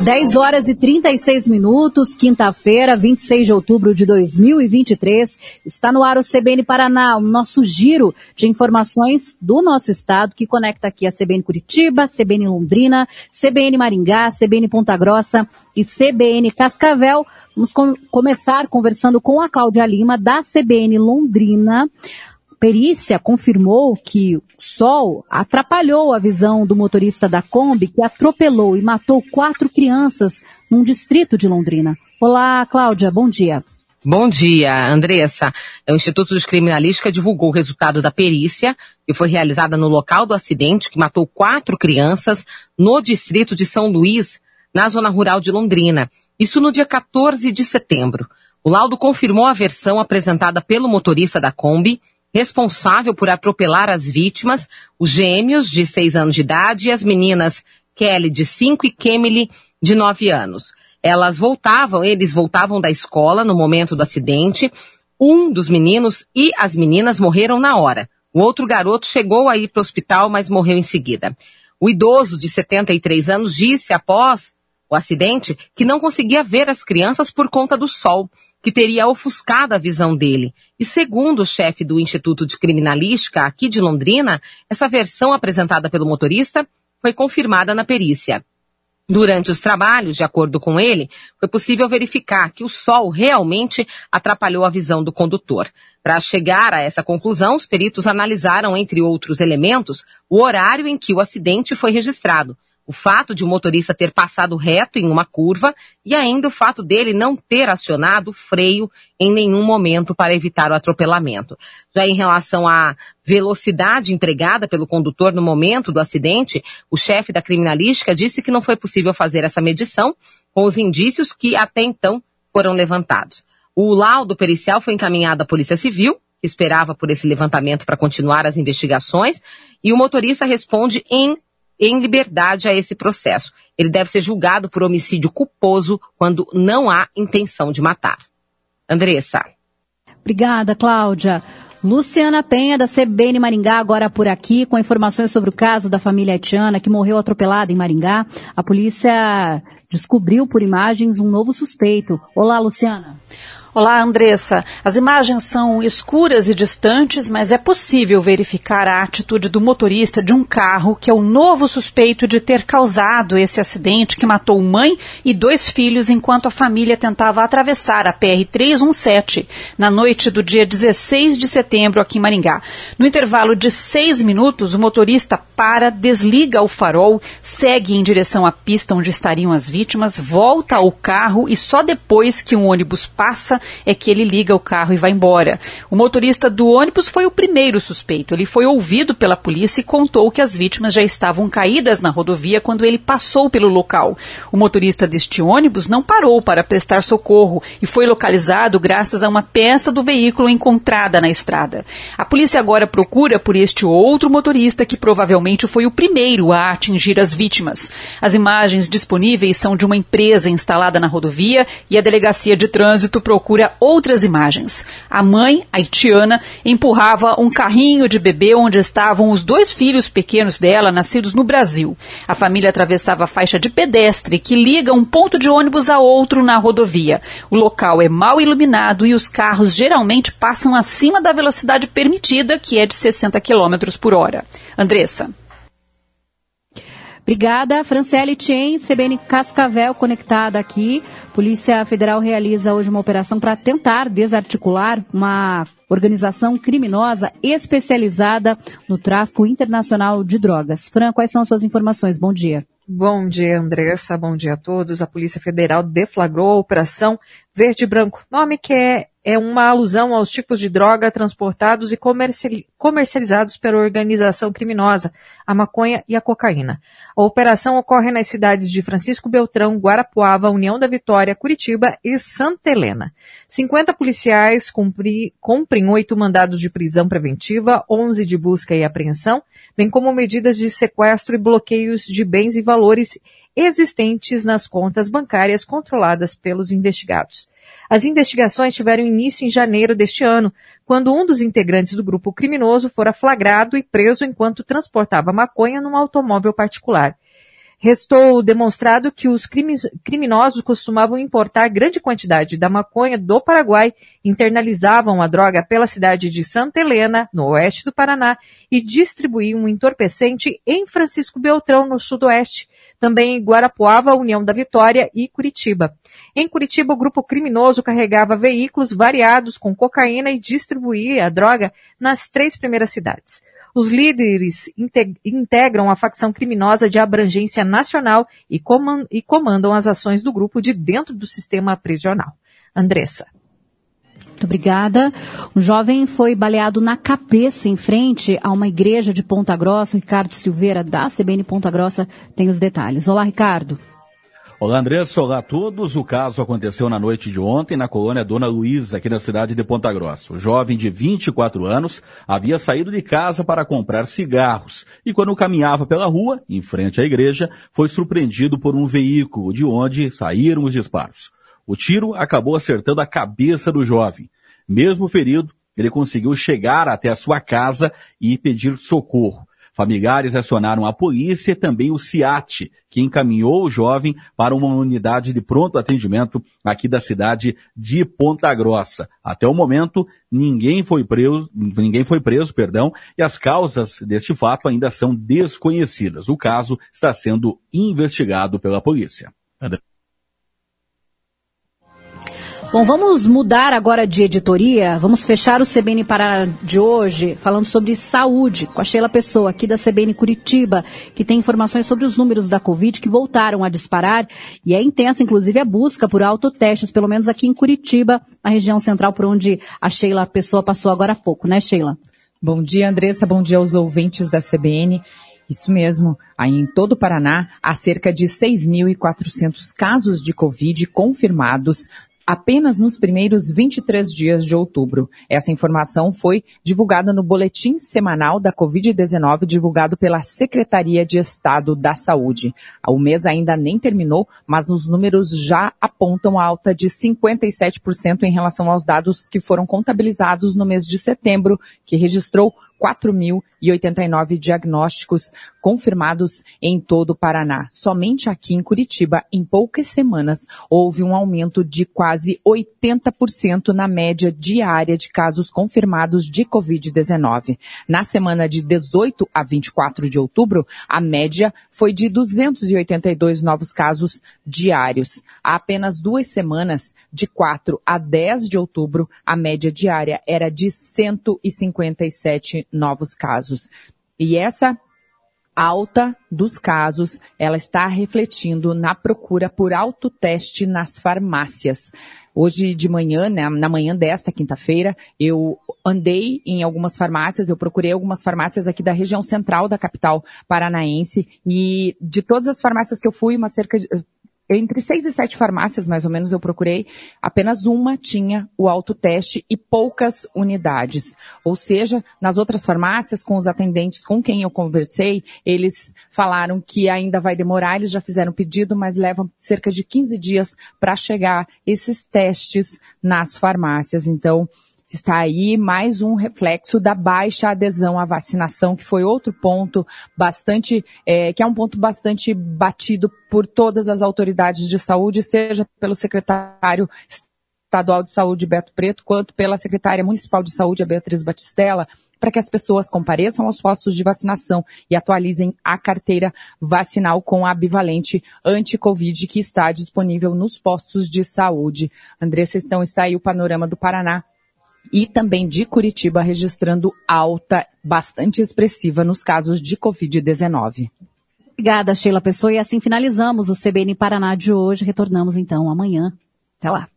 10h36, quinta-feira, 26 de outubro de 2023. Está no ar o CBN Paraná, o nosso giro de informações do nosso estado, que conecta aqui a CBN Curitiba, CBN Londrina, CBN Maringá, CBN Ponta Grossa e CBN Cascavel. Vamos começar conversando com a Cláudia Lima, da CBN Londrina. Perícia confirmou que o sol atrapalhou a visão do motorista da Kombi que atropelou e matou 4 crianças num distrito de Londrina. Olá, Cláudia, bom dia. Bom dia, Andressa. O Instituto de Criminalística divulgou o resultado da perícia que foi realizada no local do acidente que matou 4 crianças no distrito de São Luís, na zona rural de Londrina. Isso no dia 14 de setembro. O laudo confirmou a versão apresentada pelo motorista da Kombi, responsável por atropelar as vítimas, os gêmeos de 6 anos de idade e as meninas Kelly, de 5, e Kemily, de 9 anos. Eles voltavam da escola no momento do acidente. Um dos meninos e as meninas morreram na hora. O outro garoto chegou a ir para o hospital, mas morreu em seguida. O idoso, de 73 anos, disse após o acidente que não conseguia ver as crianças por conta do sol, que teria ofuscado a visão dele. E segundo o chefe do Instituto de Criminalística aqui de Londrina, essa versão apresentada pelo motorista foi confirmada na perícia. Durante os trabalhos, de acordo com ele, foi possível verificar que o sol realmente atrapalhou a visão do condutor. Para chegar a essa conclusão, os peritos analisaram, entre outros elementos, o horário em que o acidente foi registrado, o fato de o motorista ter passado reto em uma curva e ainda o fato dele não ter acionado o freio em nenhum momento para evitar o atropelamento. Já em relação à velocidade empregada pelo condutor no momento do acidente, o chefe da criminalística disse que não foi possível fazer essa medição com os indícios que até então foram levantados. O laudo pericial foi encaminhado à Polícia Civil, que esperava por esse levantamento para continuar as investigações, e o motorista responde em liberdade a esse processo. Ele deve ser julgado por homicídio culposo quando não há intenção de matar. Andressa. Obrigada, Cláudia. Luciana Penha, da CBN Maringá, agora por aqui, com informações sobre o caso da família haitiana que morreu atropelada em Maringá. A polícia descobriu por imagens um novo suspeito. Olá, Luciana. Olá, Andressa. As imagens são escuras e distantes, mas é possível verificar a atitude do motorista de um carro que é o novo suspeito de ter causado esse acidente que matou mãe e 2 filhos enquanto a família tentava atravessar a PR-317 na noite do dia 16 de setembro aqui em Maringá. No intervalo de 6 minutos, o motorista desliga o farol, segue em direção à pista onde estariam as vítimas, volta ao carro e só depois que um ônibus passa é que ele liga o carro e vai embora. O motorista do ônibus foi o primeiro suspeito. Ele foi ouvido pela polícia e contou que as vítimas já estavam caídas na rodovia quando ele passou pelo local. O motorista deste ônibus não parou para prestar socorro e foi localizado graças a uma peça do veículo encontrada na estrada. A polícia agora procura por este outro motorista que provavelmente foi o primeiro a atingir as vítimas. As imagens disponíveis são de uma empresa instalada na rodovia e a delegacia de trânsito procura outras imagens. A mãe, haitiana, empurrava um carrinho de bebê onde estavam os 2 filhos pequenos dela, nascidos no Brasil. A família atravessava a faixa de pedestre que liga um ponto de ônibus a outro na rodovia. O local é mal iluminado e os carros geralmente passam acima da velocidade permitida, que é de 60 km por hora. Andressa. Obrigada, Franciele Tien, CBN Cascavel, conectada aqui. Polícia Federal realiza hoje uma operação para tentar desarticular uma organização criminosa especializada no tráfico internacional de drogas. Fran, quais são as suas informações? Bom dia. Bom dia, Andressa. Bom dia a todos. A Polícia Federal deflagrou a Operação Verde e Branco, nome que é uma alusão aos tipos de droga transportados e comercializados pela organização criminosa, a maconha e a cocaína. A operação ocorre nas cidades de Francisco Beltrão, Guarapuava, União da Vitória, Curitiba e Santa Helena. 50 policiais cumprem 8 mandados de prisão preventiva, 11 de busca e apreensão, bem como medidas de sequestro e bloqueios de bens e valores existentes nas contas bancárias controladas pelos investigados. As investigações tiveram início em janeiro deste ano, quando um dos integrantes do grupo criminoso fora flagrado e preso enquanto transportava maconha num automóvel particular. Restou demonstrado que os criminosos costumavam importar grande quantidade da maconha do Paraguai, internalizavam a droga pela cidade de Santa Helena, no oeste do Paraná, e distribuíam um entorpecente em Francisco Beltrão, no sudoeste, também em Guarapuava, União da Vitória e Curitiba. Em Curitiba, o grupo criminoso carregava veículos variados com cocaína e distribuía a droga nas 3 primeiras cidades. Os líderes integram a facção criminosa de abrangência nacional e comandam as ações do grupo de dentro do sistema prisional. Andressa. Muito obrigada. Um jovem foi baleado na cabeça em frente a uma igreja de Ponta Grossa. Ricardo Silveira, da CBN Ponta Grossa, tem os detalhes. Olá, Ricardo. Olá, Andressa. Olá a todos. O caso aconteceu na noite de ontem na colônia Dona Luísa, aqui na cidade de Ponta Grossa. O jovem de 24 anos havia saído de casa para comprar cigarros e quando caminhava pela rua, em frente à igreja, foi surpreendido por um veículo de onde saíram os disparos. O tiro acabou acertando a cabeça do jovem. Mesmo ferido, ele conseguiu chegar até a sua casa e pedir socorro. Familiares acionaram a polícia e também o CIAT, que encaminhou o jovem para uma unidade de pronto atendimento aqui da cidade de Ponta Grossa. Até o momento, ninguém foi preso, e as causas deste fato ainda são desconhecidas. O caso está sendo investigado pela polícia. André. Bom, vamos mudar agora de editoria, vamos fechar o CBN Paraná de hoje falando sobre saúde, com a Sheila Pessoa, aqui da CBN Curitiba, que tem informações sobre os números da Covid que voltaram a disparar e é intensa, inclusive, a busca por autotestes, pelo menos aqui em Curitiba, na região central, por onde a Sheila Pessoa passou agora há pouco, né, Sheila? Bom dia, Andressa, bom dia aos ouvintes da CBN. Isso mesmo, aí em todo o Paraná, há cerca de 6.400 casos de Covid confirmados, apenas nos primeiros 23 dias de outubro. Essa informação foi divulgada no boletim semanal da Covid-19, divulgado pela Secretaria de Estado da Saúde. O mês ainda nem terminou, mas os números já apontam alta de 57% em relação aos dados que foram contabilizados no mês de setembro, que registrou 4.089 diagnósticos confirmados em todo o Paraná. Somente aqui em Curitiba, em poucas semanas, houve um aumento de quase 80% na média diária de casos confirmados de Covid-19. Na semana de 18 a 24 de outubro, a média foi de 282 novos casos diários. Há apenas 2 semanas, de 4 a 10 de outubro, a média diária era de 157 novos casos. E essa alta dos casos, ela está refletindo na procura por autoteste nas farmácias. Hoje de manhã, né, na manhã desta quinta-feira, eu andei em algumas farmácias, eu procurei algumas farmácias aqui da região central da capital paranaense e de todas as farmácias que eu fui, entre 6 e 7 farmácias, mais ou menos, eu procurei, apenas uma tinha o autoteste e poucas unidades. Ou seja, nas outras farmácias, com os atendentes com quem eu conversei, eles falaram que ainda vai demorar, eles já fizeram pedido, mas levam cerca de 15 dias para chegar esses testes nas farmácias. Então, está aí mais um reflexo da baixa adesão à vacinação, que foi outro ponto que é um ponto bastante batido por todas as autoridades de saúde, seja pelo secretário estadual de saúde, Beto Preto, quanto pela secretária municipal de saúde, a Beatriz Batistella, para que as pessoas compareçam aos postos de vacinação e atualizem a carteira vacinal com a bivalente anti-Covid que está disponível nos postos de saúde. Andressa, então está aí o panorama do Paraná e também de Curitiba, registrando alta bastante expressiva nos casos de Covid-19. Obrigada, Sheila Pessoa. E assim finalizamos o CBN Paraná de hoje. Retornamos então amanhã. Até lá.